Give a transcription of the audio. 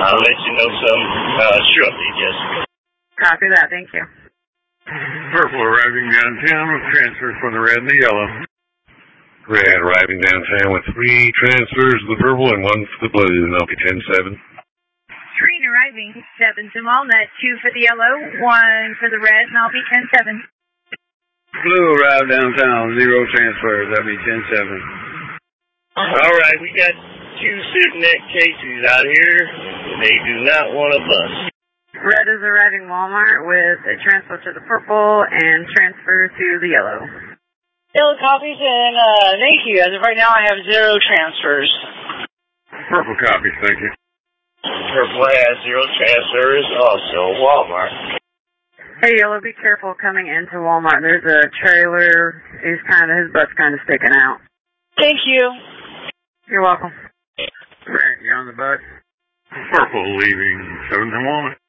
I'll let you know some shortly, Jessica. Copy that, thank you. Purple arriving downtown with transfers from the red and the yellow. Red arriving downtown with 3 transfers of the purple and 1 for the blue, and I'll be 10-7. Green arriving, 7 to Walnut, 2 for the yellow, 1 for the red, and I'll be 10-7. Blue arrived downtown, 0 transfers, that'll be 10-7. All right, we got 2 Signet cases out here. They do not want a bus. Red is arriving Walmart with a transfer to the purple and transfer to the yellow. Yellow copies, and thank you. As of right now, I have 0 transfers. Purple copies, thank you. Purple has 0 transfers, also Walmart. Hey, yellow, be careful coming into Walmart. There's a trailer. His butt's kind of sticking out. Thank you. You're welcome. Red, you on the bus? Purple leaving 7 to Walnut.